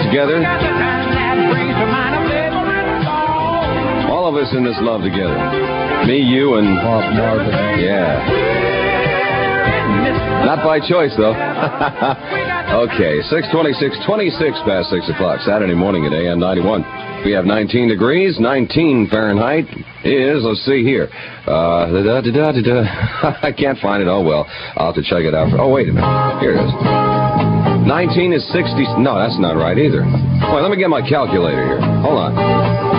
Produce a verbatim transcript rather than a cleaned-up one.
together. All of us in this love together. Me, you, and... Bob Marvin. Yeah. Not by choice, though. Okay, six twenty-six, twenty-six past six o'clock, Saturday morning at A M ninety-one. We have nineteen degrees, nineteen Fahrenheit is, let's see here. Uh, da, da, da, da, da. I can't find it. Oh, well, I'll have to check it out. Oh, wait a minute. Here it is. nineteen is sixty. No, that's not right either. Wait, let me get my calculator here. Hold on.